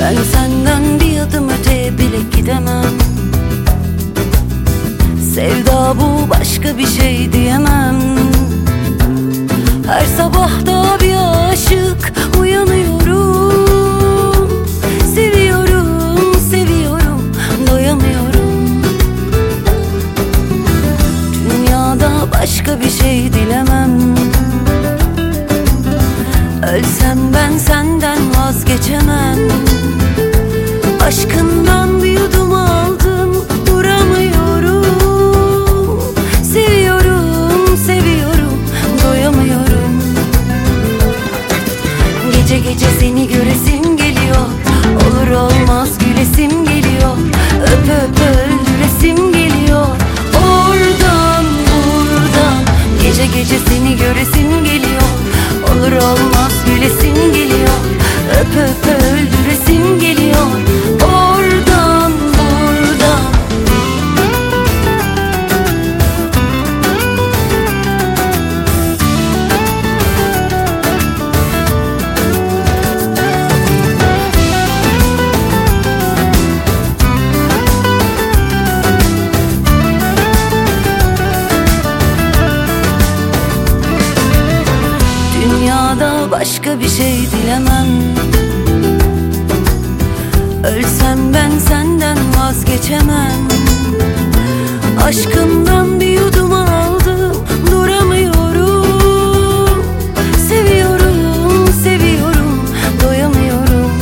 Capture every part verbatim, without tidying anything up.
Ben senden bir adım öteye bile gidemem. Sevda bu, başka bir şey diyemem. Her sabah da bir aşık uyanıyorum. Seviyorum, seviyorum, doyamıyorum. Dünyada başka bir şey dilemem. Ölsem ben senden vazgeçemem. Aşkından bir yudum aldım, duramıyorum. Seviyorum, seviyorum, doyamıyorum. Gece gece seni göresim geliyor. Olur olmaz gülesim geliyor. Öp öp öldüresim geliyor. Oradan buradan gece gece seni göresim geliyor. Olur olmaz gülesim geliyor. Öp öp öldüresim geliyor. Oradan buradan. Dünyada başka bir şey dilemem. Ölsem ben senden vazgeçemem. Aşkımdan bir yudum aldım, duramıyorum. Seviyorum, seviyorum, doyamıyorum.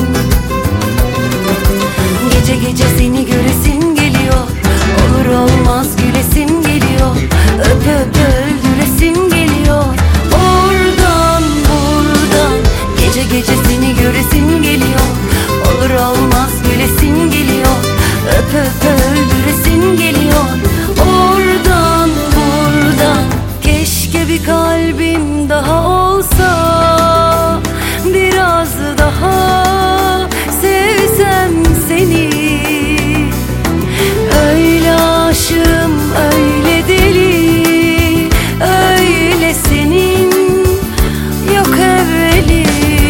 Gece gece seni göresim geliyor. Olur olmaz gülesim geliyor. Öp öp öldüresim geliyor. Oradan buradan gece gece seni göresim geliyor. Olur olmaz gülesim geliyor. Öp öp öldüresim geliyor. Oradan buradan. Keşke bir kalbim daha olsa, biraz daha sevsem seni. Öyle aşığım, öyle deli, öyle senin yok evveli.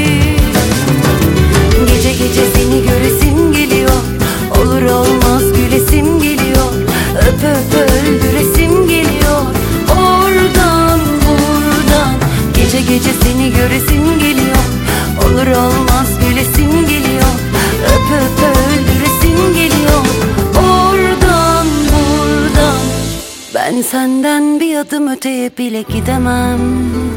Gece gece seni göresim geliyor. Olur olmaz gülesim geliyor. Öp öp öldüresim geliyor. Oradan buradan gece gece seni göresim geliyor. Olur olmaz gülesim geliyor. Öp öp öldüresim geliyor. Oradan buradan. Ben senden bir adım öteye bile gidemem.